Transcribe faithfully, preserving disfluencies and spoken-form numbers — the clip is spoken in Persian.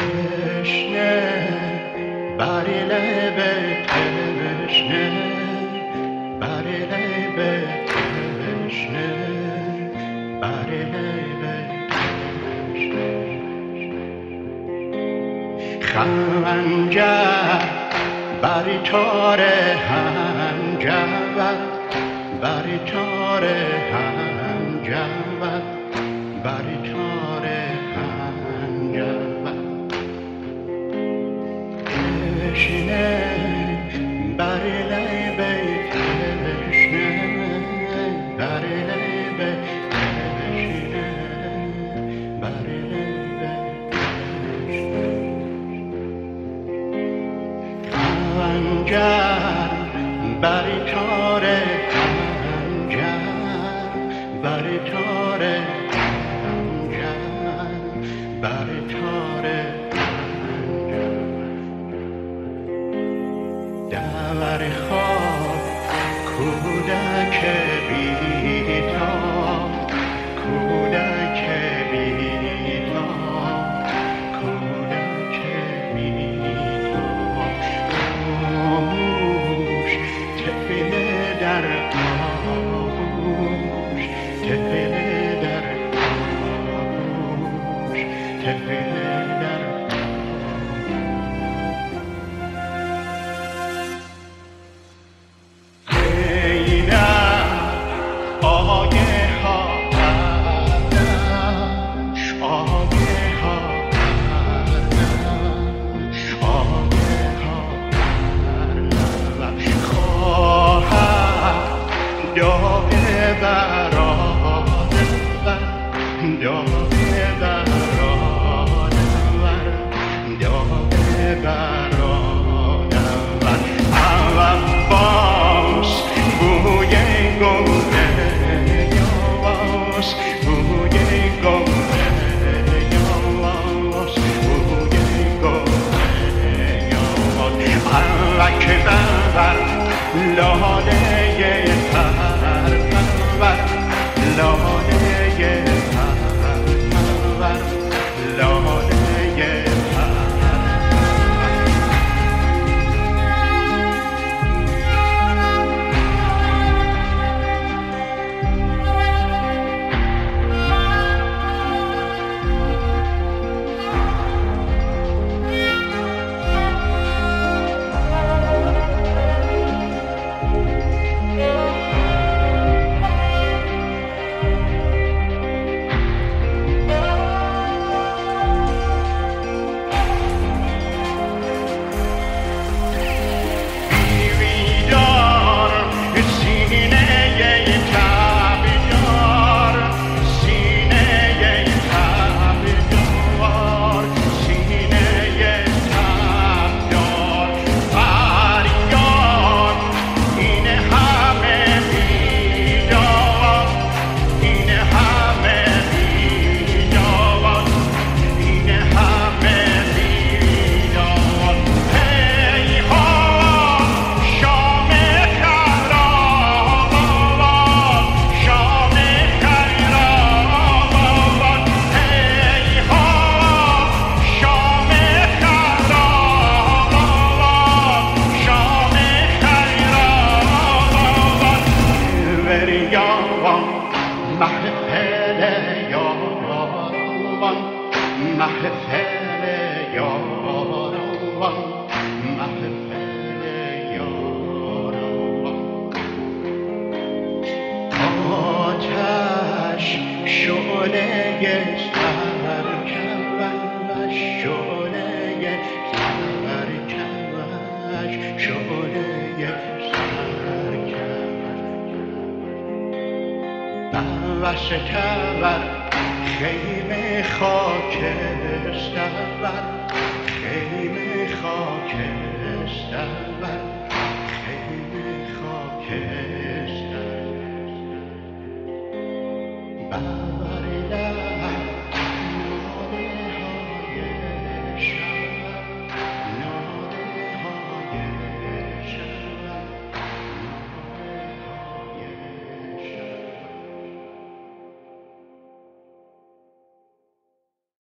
تشنه بر لب تشنه بر لب تشنه بر لب تشنه خنجر بر تار هنجر بر تار هنجر بر تار هنجر تشنه بر لب تشنه بر لب تشنه بر لب تشنه خنجر بر تار هنجر بر تار هنجر بر تار هنجر در خواب کودک بیدار کودک بیدار کودک بیدار خاموش طفل در آغوش طفل در آغوش طفل در لاله پرپر لاله پرپر لاله محفل یاران محفل یاران آتش شعله سرکوش شعله سرکوش شعله سرکوش وسط خیمه خاکستر خیمه خاکستر